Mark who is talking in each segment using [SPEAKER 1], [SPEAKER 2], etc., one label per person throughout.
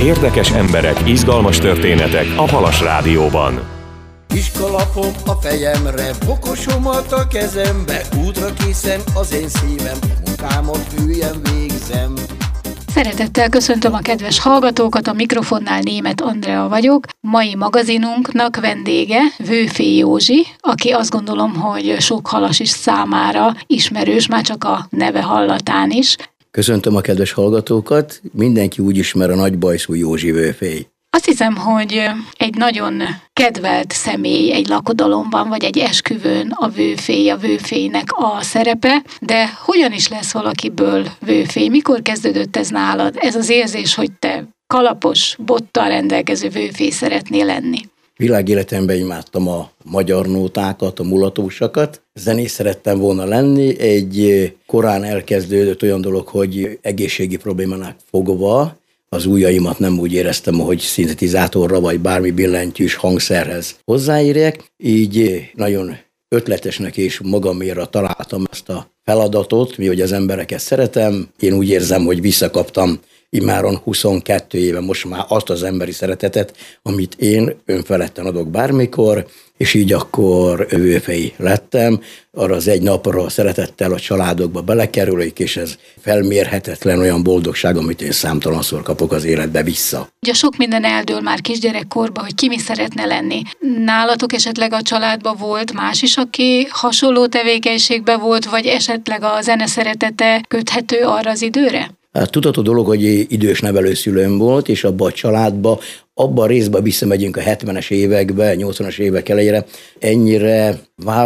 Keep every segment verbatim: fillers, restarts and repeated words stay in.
[SPEAKER 1] Érdekes emberek, izgalmas történetek a Halas Rádióban.
[SPEAKER 2] Kiskalapom a fejemre, bokosomat a kezembe, útra készen az én szívem, a munkámat hülyen végzem.
[SPEAKER 3] Szeretettel köszöntöm a kedves hallgatókat, a mikrofonnál Németh Andrea vagyok. Mai magazinunknak vendége Vőfély Józsi, aki azt gondolom, hogy sok halas is számára ismerős, már csak a neve hallatán is.
[SPEAKER 2] Köszöntöm a kedves hallgatókat, mindenki úgy ismer a nagybajszú Józsi Vőfély.
[SPEAKER 3] Azt hiszem, hogy egy nagyon kedvelt személy egy lakodalomban, vagy egy esküvőn a vőfély, a vőfélynek a szerepe, de hogyan is lesz valakiből vőfély? Mikor kezdődött ez nálad? Ez az érzés, hogy te kalapos, bottal rendelkező vőfély szeretnél lenni?
[SPEAKER 2] Világéletemben imádtam a magyar nótákat, a mulatósakat. Zenész szerettem volna lenni. Egy korán elkezdődött olyan dolog, hogy egészségi problémának fogva az ujjaimat nem úgy éreztem, hogy szintetizátorra vagy bármi billentyűs hangszerhez hozzáérjek. Így nagyon ötletesnek és magaméra találtam ezt a feladatot, mi hogy az embereket szeretem. Én úgy érzem, hogy visszakaptam immáron huszonkettő éve most már azt az emberi szeretetet, amit én önfeledten adok bármikor, és így akkor vőfély lettem. Arra az egy napra szeretettel a családokba belekerülik, és ez felmérhetetlen olyan boldogság, amit én számtalanszor kapok az életbe vissza.
[SPEAKER 3] Ugye sok minden eldől már kisgyerekkorban, hogy ki mi szeretne lenni. Nálatok esetleg a családban volt más is, aki hasonló tevékenységben volt, vagy esetleg a zene szeretete köthető arra az időre?
[SPEAKER 2] Hát tudható dolog, hogy idős nevelőszülőm volt, és abban a családban, abban a részben visszamegyünk a hetvenes évekbe, nyolcvanas évek elejére, ennyire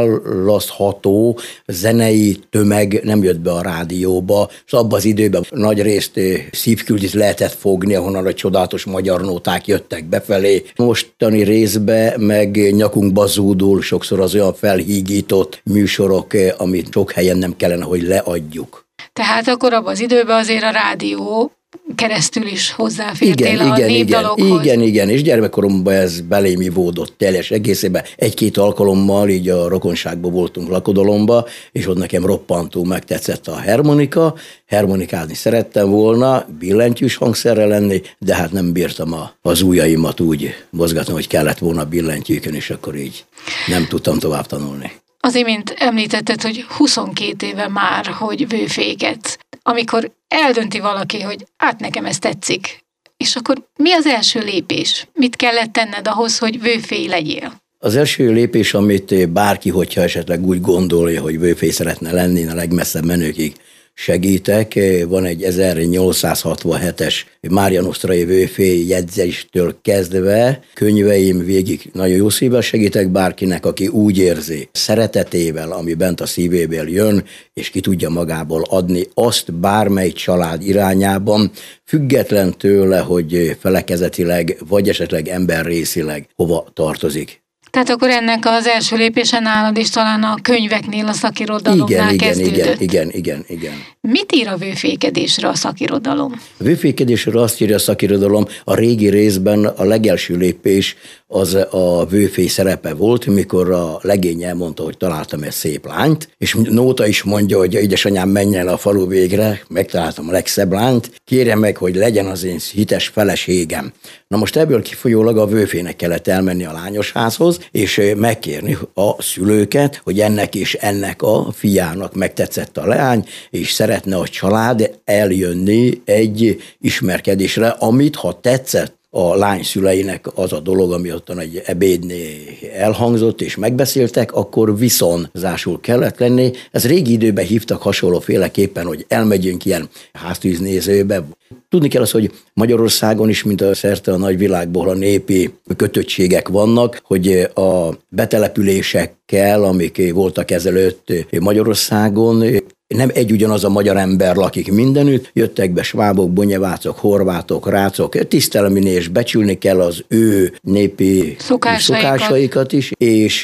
[SPEAKER 2] választható zenei tömeg nem jött be a rádióba, és abban az időben nagy részt szívküldit lehetett fogni, ahonnan a csodálatos magyar nóták jöttek befelé. Mostani részben meg nyakunkba zúdul sokszor az olyan felhígított műsorok, amit sok helyen nem kellene, hogy leadjuk.
[SPEAKER 3] Tehát akkor abban az időben azért a rádió keresztül is hozzáfértél igen, a
[SPEAKER 2] igen,
[SPEAKER 3] népdalokhoz.
[SPEAKER 2] Igen, igen, igen, és gyermekkoromban ez belém ivódott teljes egészében. Egy-két alkalommal így a rokonságban voltunk lakodalomba, és ott nekem roppantó megtetszett a harmonika. Harmonikázni szerettem volna, billentyűs hangszerrel lenni, de hát nem bírtam a, az ujjaimat úgy mozgatni, hogy kellett volna billentyűkön, és akkor így nem tudtam tovább tanulni.
[SPEAKER 3] Az imént említetted, hogy huszonkét éve már, hogy vőféket. Amikor eldönti valaki, hogy hát nekem ez tetszik, és akkor mi az első lépés? Mit kellett tenned ahhoz, hogy vőfély legyél?
[SPEAKER 2] Az első lépés, amit bárki, hogyha esetleg úgy gondolja, hogy vőfély szeretne lenni, a legmesszebb menőkig segítek. Van egy ezernyolcszázhatvanhetes Mária Nostrai vőfély jegyzéstől kezdve könyveim végig nagyon jó szívvel segítek bárkinek, aki úgy érzi szeretetével, ami bent a szívéből jön, és ki tudja magából adni azt bármely család irányában, független tőle, hogy felekezetileg, vagy esetleg emberrészileg hova tartozik.
[SPEAKER 3] Tehát akkor ennek az első lépése nálad is talán a könyveknél, a szakirodalomnál
[SPEAKER 2] igen,
[SPEAKER 3] kezdődött.
[SPEAKER 2] Igen, igen, igen, igen.
[SPEAKER 3] Mit ír a vőfékedésre a szakirodalom?
[SPEAKER 2] A vőfékedésre azt írja a szakirodalom, a régi részben a legelső lépés az a vőfély szerepe volt, mikor a legény elmondta, hogy találtam egy szép lányt, és Nóta is mondja, hogy édesanyám, menj el a falu végre, megtaláltam a legszebb lányt, kérje meg, hogy legyen az én hites feleségem. Na most ebből kifolyólag a vőfének kellett elmenni a lányosházhoz, és megkérni a szülőket, hogy ennek és ennek a fiának megtetszett a leány, és szeretne a család eljönni egy ismerkedésre, amit ha tetszett a lány szüleinek az a dolog, ami ottan egy ebédnél elhangzott és megbeszéltek, akkor viszonzásul kellett lenni. Ez régi időben hívtak hasonlóféleképpen, hogy elmegyünk ilyen háztűznézőbe. Tudni kell az, hogy Magyarországon is, mint a szerte a nagyvilágból a népi kötöttségek vannak, hogy a betelepülésekkel, amik voltak ezelőtt Magyarországon, nem egy ugyanaz a magyar ember lakik mindenütt, jöttek be svábok, bonyevácok, horvátok, rácok, tisztelni és becsülni kell az ő népi szokásaikat, szokásaikat is, és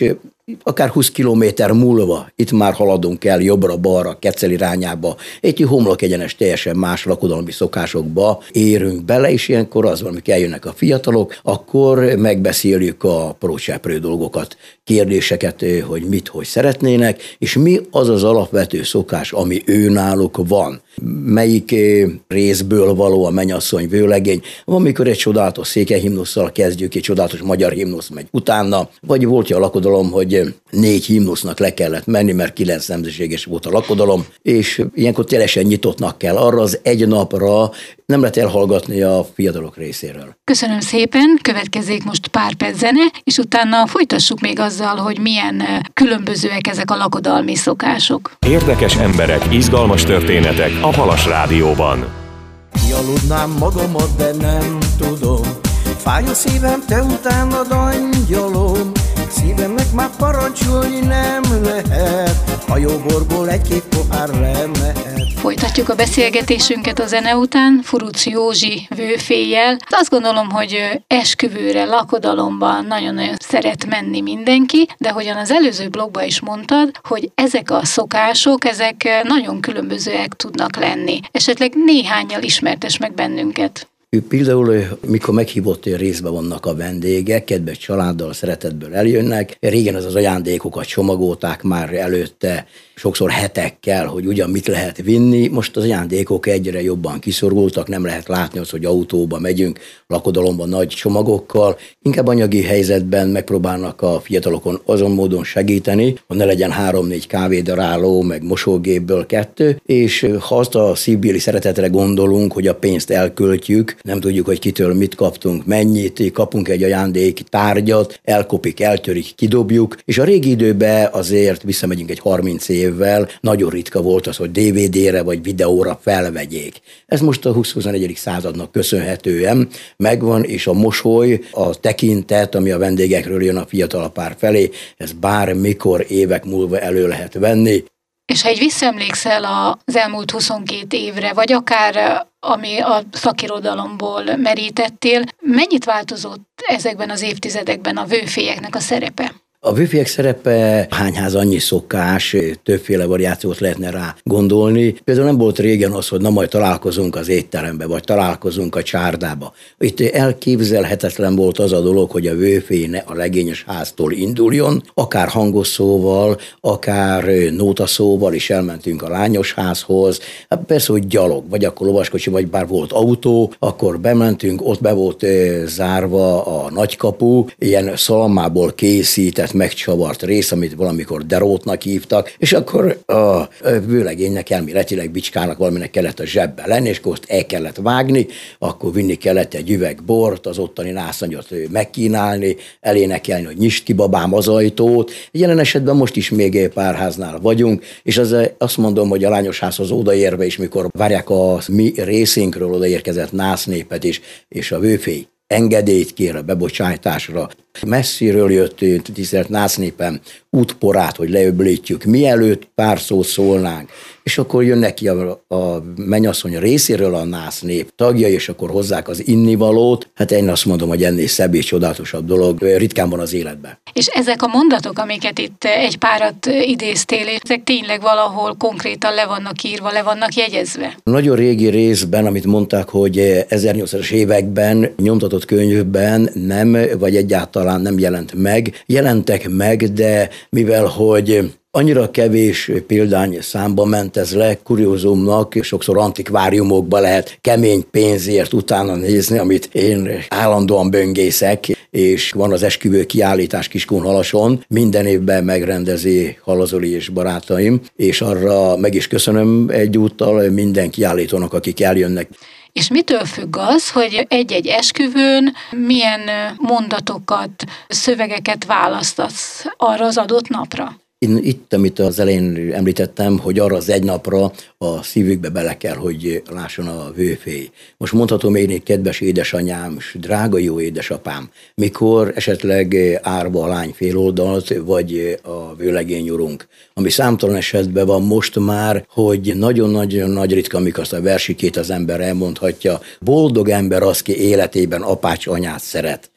[SPEAKER 2] akár húsz kilométer múlva, itt már haladunk el jobbra-balra, Kecel irányába, egy homlok egyenes teljesen más lakodalmi szokásokba érünk bele, és ilyenkor az van, amikor eljönnek a fiatalok, akkor megbeszéljük a prócseprő dolgokat, kérdéseket, hogy mit, hogy szeretnének, és mi az az alapvető szokás, ami őnáluk van. Melyik részből való a mennyasszony vőlegény, van, mikor egy csodálatos székelyhimnusszal kezdjük, egy csodálatos magyar himnusz megy utána, vagy volt a lakodalom, hogy négy himnusznak le kellett menni, mert kilenc nemzetiséges volt a lakodalom, és ilyenkor teljesen nyitottnak kell arra az egy napra, nem lehet elhallgatni a fiatalok részéről.
[SPEAKER 3] Köszönöm szépen, következzék most pár perc zene, és utána folytassuk még azzal, hogy milyen különbözőek ezek a lakodalmi szokások.
[SPEAKER 1] Érdekes emberek, izgalmas történetek a Halas Rádióban.
[SPEAKER 4] Kialudnám magamat, de nem tudom, fáj a szívem, te utánad angyalom, szívemnek már parancsolni nem lehet, a jóborból egy-két pohár lemehet.
[SPEAKER 3] Folytatjuk a beszélgetésünket a zene után Furuc Józsi vőféjjel. Azt gondolom, hogy esküvőre, lakodalomban nagyon-nagyon szeret menni mindenki, de hogyan az előző blogban is mondtad, hogy ezek a szokások, ezek nagyon különbözőek tudnak lenni. Esetleg néhánnyal ismertes meg bennünket.
[SPEAKER 2] Például, mikor meghívott részbe vannak a vendégek, kedves családdal, szeretetből eljönnek, régen az az ajándékokat csomagolták már előtte, sokszor hetekkel, hogy ugyan mit lehet vinni, most az ajándékok egyre jobban kiszorultak, nem lehet látni azt, hogy autóba megyünk, lakodalomban nagy csomagokkal, inkább anyagi helyzetben megpróbálnak a fiatalokon azon módon segíteni, hogy ne legyen három-négy kávédaráló, meg mosógépből kettő, és ha azt a szívbéli szeretetre gondolunk, hogy a pénzt elköltjük, nem tudjuk, hogy kitől mit kaptunk, mennyit, kapunk egy ajándék tárgyat, elkopik, eltörik, kidobjuk, és a régi időben azért visszamegyünk egy harminc évvel, nagyon ritka volt az, hogy dé vé dére vagy videóra felvegyék. Ez most a huszadik századnak köszönhetően megvan, és a mosoly, a tekintet, ami a vendégekről jön a fiatal pár felé, ez bármikor évek múlva elő lehet venni.
[SPEAKER 3] És ha egy visszaemlékszel az elmúlt huszonkét évre, vagy akár ami a szakirodalomból merítettél, mennyit változott ezekben az évtizedekben a vőfélyeknek a szerepe?
[SPEAKER 2] A vőfélyek szerepe hányház annyi szokás, többféle variációt lehetne rá gondolni. Például nem volt régen az, hogy na majd találkozunk az étterembe, vagy találkozunk a csárdába. Itt elképzelhetetlen volt az a dolog, hogy a vőfély ne a legényes háztól induljon, akár hangos szóval, akár nótaszóval is elmentünk a lányos házhoz. Hát persze, hogy gyalog, vagy akkor lovaskocsi, vagy bár volt autó, akkor bementünk, ott be volt zárva a nagykapu, ilyen szalmából készített megcsavart rész, amit valamikor derótnak hívtak, és akkor a vőlegénynek elméletileg bicskának valaminek kellett a zsebbe lenni, és akkor azt el kellett vágni, akkor vinni kellett egy üveg bort, az ottani nászanyot megkínálni, elénekelni, hogy nyisd ki babám az ajtót. Jelen esetben most is még párháznál vagyunk, és az, azt mondom, hogy a lányos házhoz odaérve is, mikor várják a mi részünkről odaérkezett násznépet is, és a vőfély engedélyt kér a bebocsátásra. Messziről jött, tisztelt násznépem, útporát, hogy leöblítjük, mielőtt pár szót szólnánk. És akkor jön neki a, a mennyasszony részéről a násznép tagja, és akkor hozzák az innivalót. Hát én azt mondom, hogy ennél szebb és csodálatosabb dolog ritkán van az életben.
[SPEAKER 3] És ezek a mondatok, amiket itt egy párat idéztél, ezek tényleg valahol konkrétan le vannak írva, le vannak jegyezve?
[SPEAKER 2] Nagyon régi részben, amit mondták, hogy ezernyolcszázas években nyomtatott könyvben nem, vagy egyáltalán nem jelent meg. Jelentek meg, de mivel, hogy annyira kevés példány számba ment ez le, kuriózumnak, sokszor antikváriumokba lehet kemény pénzért utána nézni, amit én állandóan böngészek, és van az esküvő kiállítás Kiskunhalason, minden évben megrendezi Halazoli és barátaim, és arra meg is köszönöm egyúttal minden kiállítónak, akik eljönnek.
[SPEAKER 3] És mitől függ az, hogy egy-egy esküvőn milyen mondatokat, szövegeket választasz arra az adott napra?
[SPEAKER 2] Én itt, amit az elején említettem, hogy arra az egy napra a szívükbe bele kell, hogy lásson a vőfély. Most mondhatom én, kedves édesanyám, drága jó édesapám, mikor esetleg árva a lány féloldalt, vagy a vőlegény urunk, ami számtalan esetben van most már, hogy nagyon-nagyon nagy ritka, amikor azt a versikét az ember elmondhatja, boldog ember az, ki életében apács anyát szeret.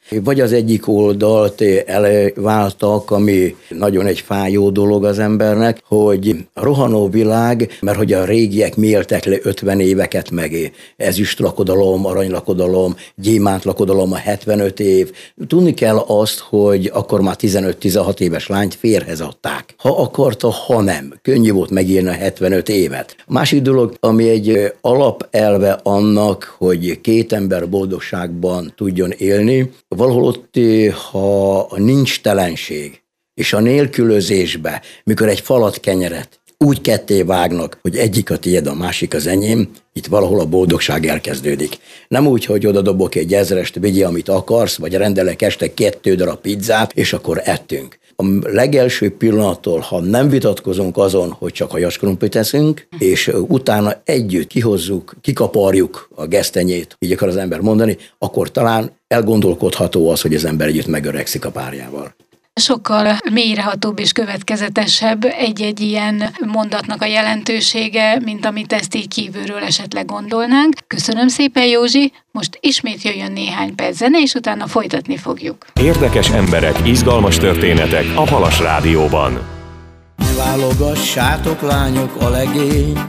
[SPEAKER 2] Vagy az egyik oldalt elváltak, ami nagyon egy fájó dolog az embernek, hogy a rohanó világ, mert hogy a régiek méltek le ötven éveket meg ezüst lakodalom, aranylakodalom, gyémánt lakodalom a hetvenöt év. Tudni kell azt, hogy akkor már tizenöt-tizenhat éves lányt férhez adták. Ha akarta, ha nem. Könnyű volt megírni a hetvenöt évet. A másik dolog, ami egy alapelve annak, hogy két ember boldogságban tudjon élni, valahol ott, ha nincs telenség, és a nélkülözésbe, mikor egy falat kenyeret úgy ketté vágnak, hogy egyik a tiéd, a másik az enyém, itt valahol a boldogság elkezdődik. Nem úgy, hogy oda dobok egy ezrest, vigyél, amit akarsz, vagy rendelek este kettő darab pizzát, és akkor ettünk. A legelső pillanattól, ha nem vitatkozunk azon, hogy csak hajaskrumplit teszünk, és utána együtt kihozzuk, kikaparjuk a gesztenyét, így akar az ember mondani, akkor talán elgondolkodható az, hogy az ember együtt megöregszik a párjával.
[SPEAKER 3] Sokkal mélyrehatóbb és következetesebb egy-egy ilyen mondatnak a jelentősége, mint amit ezt így kívülről esetleg gondolnánk. Köszönöm szépen, Józsi, most ismét jöjjön néhány perc zene, és utána folytatni fogjuk.
[SPEAKER 1] Érdekes emberek, izgalmas történetek a Halas Rádióban.
[SPEAKER 4] Ne válogassátok, lányok, a legényt,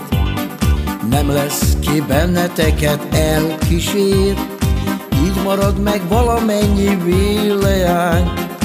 [SPEAKER 4] nem lesz ki benneteket elkísér, így marad meg valamennyi villejány,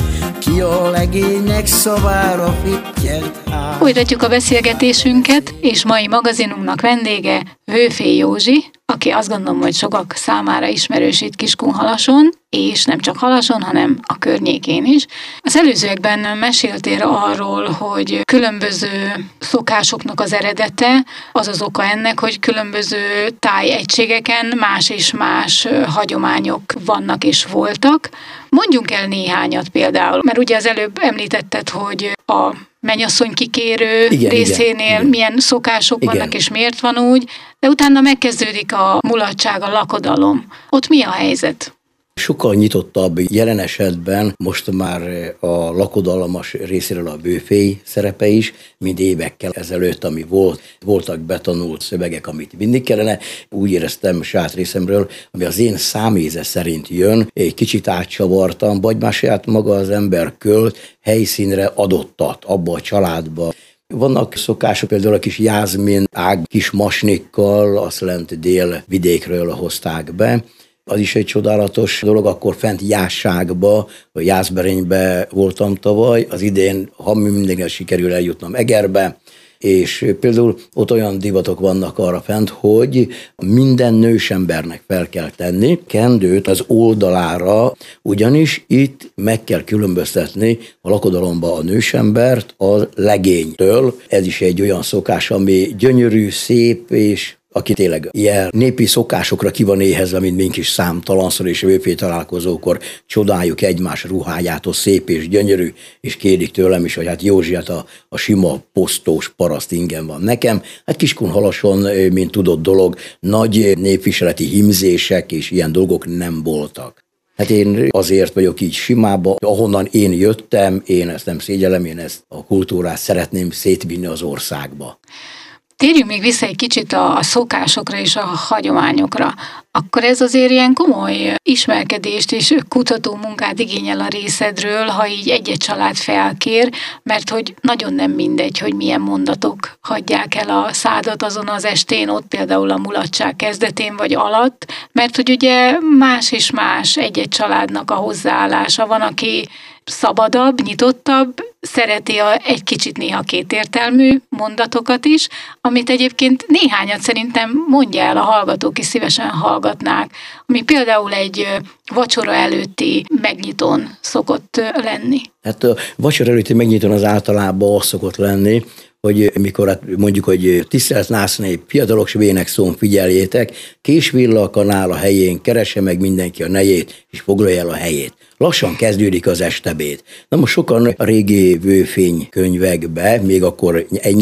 [SPEAKER 4] ki a legénynek szavára fittyelt ház.
[SPEAKER 3] Folytatjuk a beszélgetésünket, és mai magazinunknak vendége Vőfély Józsi, aki azt gondolom, hogy sokak számára ismerős itt Kiskunhalason, és nem csak Halason, hanem a környékén is. Az előzőekben meséltél arról, hogy különböző szokásoknak az eredete, az az oka ennek, hogy különböző tájegységeken más és más hagyományok vannak és voltak. Mondjunk el néhányat például, mert ugye az előbb említetted, hogy a mennyasszony kikérő
[SPEAKER 2] igen,
[SPEAKER 3] részénél
[SPEAKER 2] igen,
[SPEAKER 3] milyen szokások
[SPEAKER 2] igen.
[SPEAKER 3] vannak, és miért van úgy, de utána megkezdődik a mulatság, a lakodalom. Ott mi a helyzet?
[SPEAKER 2] Sokkal nyitottabb jelen esetben most már a lakodalmas részéről a Vőfély szerepe is, mint évekkel ezelőtt, ami volt. Voltak betanult szövegek, amit vinni kellene. Úgy éreztem saját részemről, ami az én száméze szerint jön, egy kicsit átcsavartam, vagy már saját maga az ember költ, helyszínre adottat abba a családba. Vannak szokások, például a kis jázmin ág kis masnikkal, azt lent dél vidékről hozták be. Az is egy csodálatos dolog, akkor fent Jásságba, vagy Jászberénybe voltam tavaly, az idén, ha mindenkinek sikerül eljutnom Egerbe, és például ott olyan divatok vannak arra fent, hogy minden nősembernek fel kell tenni kendőt az oldalára, ugyanis itt meg kell különböztetni a lakodalomba a nősembert a legénytől. Ez is egy olyan szokás, ami gyönyörű, szép, és aki tényleg ilyen népi szokásokra ki van éhezve, mint mink is számtalanszor, és Vőfély találkozókor csodáljuk egymás ruhájától, szép és gyönyörű, és kérik tőlem is, hogy hát Józsi, hát a, a sima posztós paraszt ingem van nekem. Hát Kiskunhalason, mint tudott dolog, nagy népviseleti hímzések és ilyen dolgok nem voltak. Hát én azért vagyok így simába, ahonnan én jöttem, én ezt nem szégyellem, én ezt a kultúrát szeretném szétvinni az országba.
[SPEAKER 3] Térjünk még vissza egy kicsit a szokásokra és a hagyományokra. Akkor ez azért ilyen komoly ismerkedést és kutató munkát igényel a részedről, ha így egy-egy család felkér, mert hogy nagyon nem mindegy, hogy milyen mondatok hagyják el a szádat azon az estén, ott például a mulatság kezdetén vagy alatt, mert hogy ugye más és más egy-egy családnak a hozzáállása. Van, aki szabadabb, nyitottabb, szereti a egy kicsit néha kétértelmű mondatokat is, amit egyébként néhányat szerintem mondja el a hallgatók, és szívesen hallgatnák, ami például egy vacsora előtti megnyitón szokott lenni. Hát
[SPEAKER 2] a vacsora előtti megnyitón az általában az szokott lenni, hogy mikor hát mondjuk, hogy tisztelt násznép, fiatalok s vének szón figyeljétek, késvilla a kanál a helyén, keresse meg mindenki a nejét, és foglalja el a helyét. Lassan kezdődik az estebéd. Na most sokan a régi Vőfény könyvekbe, még akkor ennyi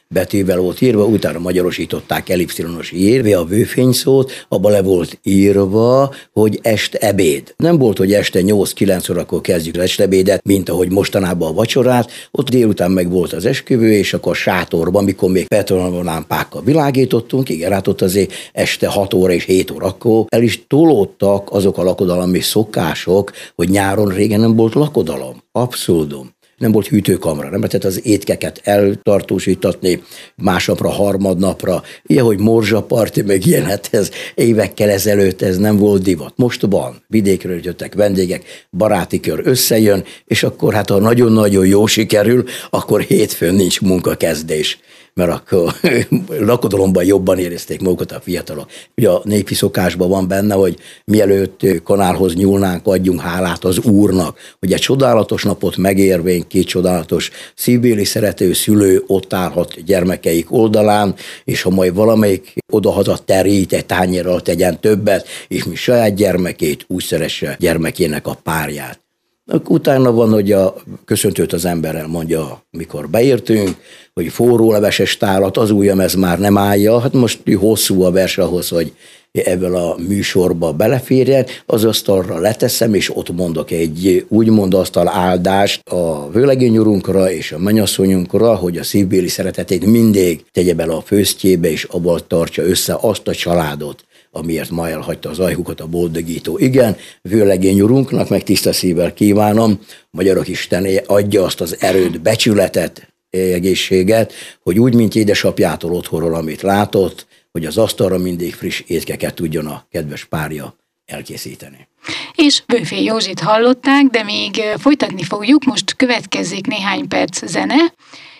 [SPEAKER 2] betűvel volt írva, utána magyarosították elipszilonos írve a vőfény szót, abban le volt írva, hogy este ebéd. Nem volt, hogy este nyolc-kilenc órakor kezdjük az estebédet, mint ahogy mostanában a vacsorát, ott délután meg volt az esküvő, és akkor a sátorban, mikor még petronlámpákkal világítottunk, igen, hát ott azért este hat óra és hét órakor el is tolódtak azok a lakodalmi szokások, hogy nyáron régen nem volt lakodalom. Abszurdum. Nem volt hűtőkamra, nem lehetett az étkeket eltartósítatni másnapra, harmadnapra. Ilyen, hogy morzsaparti, meg ilyen, hát ez évekkel ezelőtt ez nem volt divat. Most van. Vidékről jöttek vendégek, baráti kör összejön, és akkor hát ha nagyon-nagyon jó sikerül, akkor hétfőn nincs munkakezdés. Mert akkor lakodalomban jobban érezték magukat a fiatalok. Ugye a népi szokásban van benne, hogy mielőtt kanálhoz nyúlnánk, adjunk hálát az Úrnak, hogy egy csodálatos napot megérvén két csodálatos szívbéli szerető szülő ott állhat gyermekeik oldalán, és ha majd valamelyik odahaza terít, egy tányérral tegyen többet, és mi saját gyermekét úgy szeresse gyermekének a párját. Utána van, hogy a köszöntőt az emberrel mondja, mikor beértünk, hogy forró leveses tálat, az ujjam ez már nem állja, hát most hosszú a vers ahhoz, hogy ebből a műsorba beleférjen, az asztalra leteszem, és ott mondok egy úgymond asztal áldást a vőlegény urunkra és a mennyasszonyunkra, hogy a szívbéli szeretetét mindig tegye bele a főztjébe, és abban tartsa össze azt a családot, amiért ma elhagyta az ajkukat a boldogító. Igen, vőlegény urunknak meg tiszta szívvel kívánom, magyarok istené adja azt az erőt, becsületet, egészséget, hogy úgy, mint édesapjától otthonról, amit látott, hogy az asztalra mindig friss étkeket tudjon a kedves párja elkészíteni.
[SPEAKER 3] És Bőfély Józsit hallották, de még folytatni fogjuk, most következik néhány perc zene,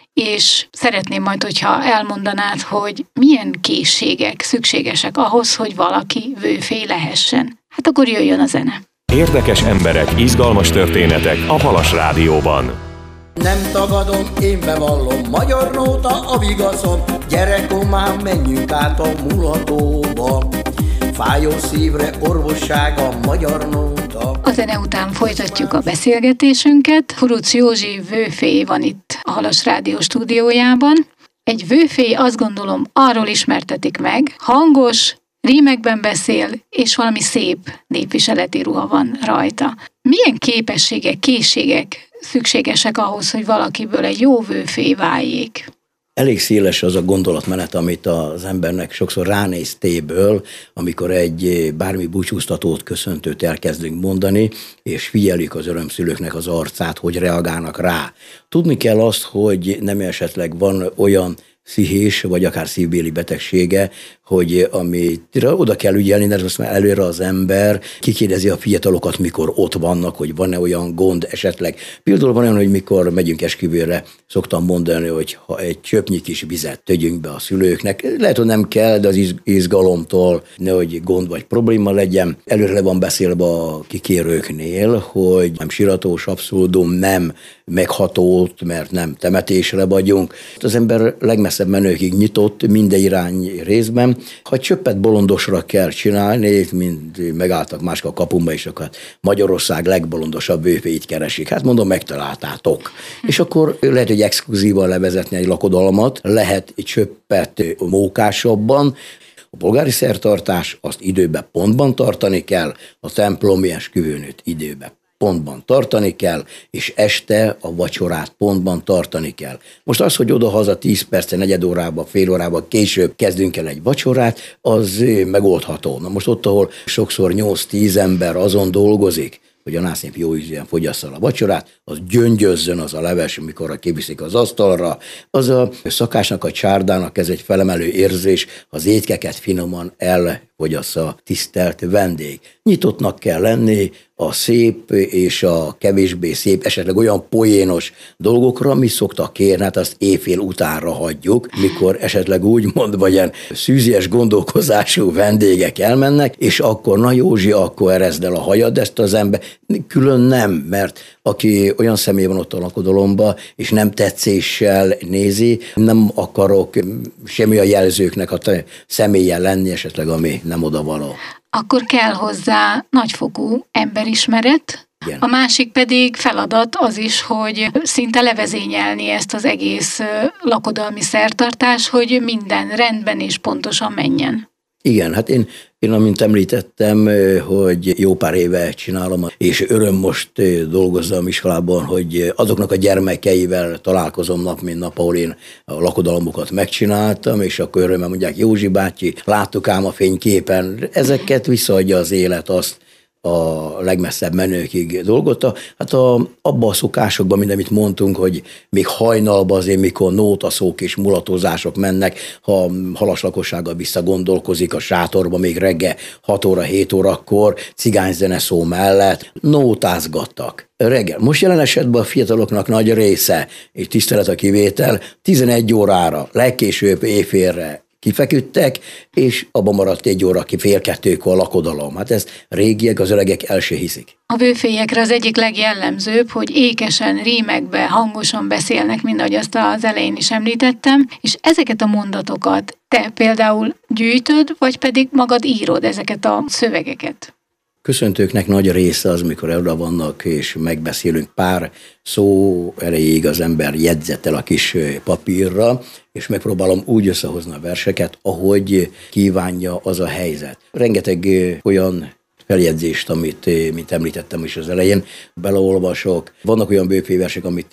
[SPEAKER 3] és szeretném majd, hogyha elmondanád, hogy milyen készségek szükségesek ahhoz, hogy valaki vőfély lehessen. Hát akkor jöjjön a zene.
[SPEAKER 1] Érdekes emberek, izgalmas történetek a Halas Rádióban.
[SPEAKER 4] Nem tagadom, én bevallom, magyar nóta a vigaszom, gyerekomám, menjünk át a mulatóba. Fájó szívre orvossága, magyar nóta.
[SPEAKER 3] A zene után folytatjuk a beszélgetésünket. Hurucz Józsi vőfély van itt a Halas Rádió stúdiójában. Egy vőfély, azt gondolom, arról ismertetik meg, hangos, rímekben beszél, és valami szép népviseleti ruha van rajta. Milyen képességek, készségek szükségesek ahhoz, hogy valakiből egy jó vőfély váljék?
[SPEAKER 2] Elég széles az a gondolatmenet, amit az embernek sokszor ránéz téből, amikor egy bármi búcsúztatót, köszöntőt elkezdünk mondani, és figyelik az örömszülőknek az arcát, hogy reagálnak rá. Tudni kell azt, hogy nem esetleg van olyan pszichés, vagy akár szívbéli betegsége, hogy amire oda kell ügyelni, de most már előre az ember kikérdezi a fiatalokat, mikor ott vannak, hogy van-e olyan gond esetleg. Például van olyan, hogy mikor megyünk esküvőre, szoktam mondani, hogy ha egy csöpnyi kis vizet tegyünk be a szülőknek, lehet, hogy nem kell, de az izgalomtól nehogy gond vagy probléma legyen. Előre le van beszélve a kikérőknél, hogy nem siratós, abszurdum, nem meghatót, mert nem temetésre vagyunk. Az ember legmesszebb menőkig nyitott minden irány részben. Ha csöppet bolondosra kell csinálni, mint megálltak mások a kapumba, és akkor Magyarország legbolondosabb vőféit keresik. Hát mondom, megtaláltátok. És akkor lehet, hogy exkluzívan levezetni egy lakodalmat, lehet egy csöppet mókásabban. A polgári szertartás, azt időben pontban tartani kell, a templomi esküvőnőt időben pontban tartani kell, és este a vacsorát pontban tartani kell. Most az, hogy oda-haza tíz perce, negyed órába, fél órába később kezdünk el egy vacsorát, az megoldható. Na most ott, ahol sokszor nyolc-tíz ember azon dolgozik, hogy a násznép jó ízűen fogyasszal a vacsorát, az gyöngyözzön az a leves, amikor kiviszik az asztalra. Az a szakásnak, a csárdának ez egy felemelő érzés, az étkeket finoman elfogyassza a tisztelt vendég. Nyitottnak kell lenni a szép és a kevésbé szép, esetleg olyan poénos dolgokra, mi szoktak kérni, hát azt éjfél utánra hagyjuk, mikor esetleg úgy mondva ilyen szűzies gondolkozású vendégek elmennek, és akkor, na Józsi, akkor erezd el a hajad, ezt az ember külön nem, mert aki olyan személy van ott a lakodalomba, és nem tetszéssel nézi, nem akarok semmi a jelzőknek a személyen lenni, esetleg ami nem odavaló.
[SPEAKER 3] Akkor kell hozzá nagyfokú emberismeret,
[SPEAKER 2] Igen.
[SPEAKER 3] A másik pedig feladat az is, hogy szinte levezényelni ezt az egész lakodalmi szertartás, hogy minden rendben és pontosan menjen.
[SPEAKER 2] Igen, hát én, én amint említettem, hogy jó pár éve csinálom, és öröm most dolgozzam iskolában, hogy azoknak a gyermekeivel találkozom nap, mint nap, ahol én a lakodalmokat megcsináltam, és akkor örömmel mondják, Józsi bácsi, láttuk ám a fényképen, ezeket visszaadja az élet, azt a legmesszebb menőkig dolgozta. Hát a, abban a szokásokban, mint amit mondtunk, hogy még hajnalban azért, mikor nótaszók és mulatozások mennek, ha halas lakossága visszagondolkozik a sátorba, még reggel hat óra, hét órakor, cigányzene szó mellett nótázgattak. Reggel. Most jelen esetben a fiataloknak nagy része, és tisztelet a kivétel, tizenegy órára, legkésőbb éjfélre kifeküdtek, és abban maradt egy óra, ki fél kettőkor a lakodalom. Hát ezt régiek, az öregek el se hiszik.
[SPEAKER 3] A vőfélyekre az egyik legjellemzőbb, hogy ékesen, rímekbe, hangosan beszélnek, mint ahogy azt az elején is említettem, és ezeket a mondatokat te például gyűjtöd, vagy pedig magad írod ezeket a szövegeket?
[SPEAKER 2] Köszöntőknek nagy része az, mikor oda vannak, és megbeszélünk pár szó erejéig az ember jegyzettel a kis papírra, és megpróbálom úgy összehozni a verseket, ahogy kívánja az a helyzet. Rengeteg olyan feljegyzést, amit, mint említettem is az elején, beleolvasok. Vannak olyan bőféversek, amit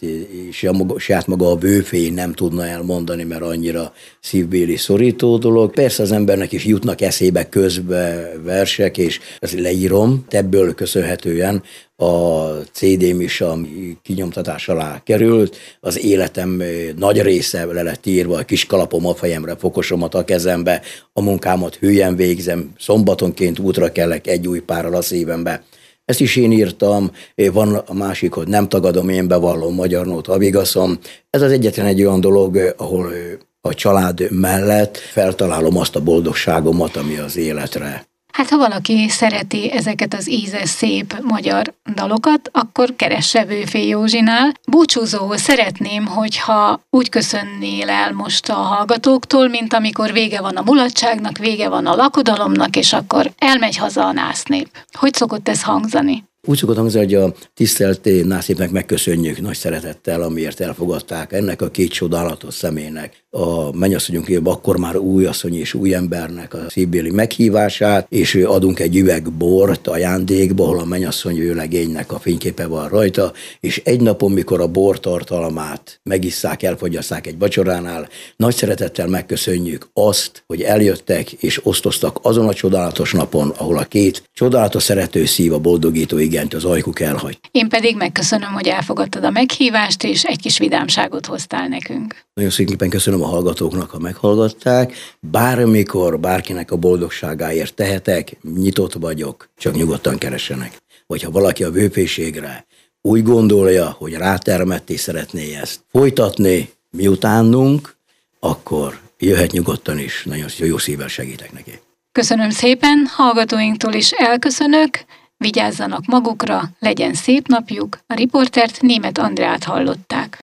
[SPEAKER 2] saját maga a bőfé nem tudna elmondani, mert annyira szívbéli szorító dolog. Persze az embernek is jutnak eszébe közbe versek, és ezt leírom. Ebből köszönhetően a cé dém is, ami kinyomtatás alá került, az életem nagy része le lett írva, a kis kalapom a fejemre, fokosomat a kezembe, a munkámat hülyen végzem, szombatonként útra kellek egy új párral a szívembe. Ezt is én írtam, van a másik, hogy nem tagadom, én bevallom, magyar nóta avigaszom. Ez az egyetlen egy olyan dolog, ahol a család mellett feltalálom azt a boldogságomat, ami az életre.
[SPEAKER 3] Hát ha valaki szereti ezeket az ízes, szép magyar dalokat, akkor keresse Vőfé Józsinál. Búcsúzóul szeretném, hogyha úgy köszönnél el most a hallgatóktól, mint amikor vége van a mulatságnak, vége van a lakodalomnak, és akkor elmegy haza a násznép. Hogy szokott ez hangzani?
[SPEAKER 2] Úgy szokott hangzni, hogy a tisztelt násznépnek megköszönjük nagy szeretettel, amiért elfogadták ennek a két csodálatos személynek, a mennyasszonyunk, akkor már új asszony és új embernek a szívbéli meghívását, és adunk egy üveg bort ajándékba, ahol a mennyasszony vőlegénynek a fényképe van rajta, és egy napon, mikor a bor tartalmát megisszák, elfogyasszák egy vacsoránál, nagy szeretettel megköszönjük azt, hogy eljöttek és osztoztak azon a csodálatos napon, ahol a két csodálatos szerető szív a boldogító igent az ajkuk elhagy.
[SPEAKER 3] Én pedig megköszönöm, hogy elfogadtad a meghívást, és egy kis vidámságot hoztál nekünk.
[SPEAKER 2] Nagyon szépen köszönöm a hallgatóknak, ha meghallgatták. Bármikor, bárkinek a boldogságáért tehetek, nyitott vagyok, csak nyugodtan keressenek. Vagy ha valaki a vőféségre úgy gondolja, hogy rátermett és szeretné ezt folytatni miutánunk, akkor jöhet nyugodtan is, nagyon jó szívvel segítek neki.
[SPEAKER 3] Köszönöm szépen, hallgatóinktól is elköszönök, vigyázzanak magukra, legyen szép napjuk, a riportert Németh Andreát hallották.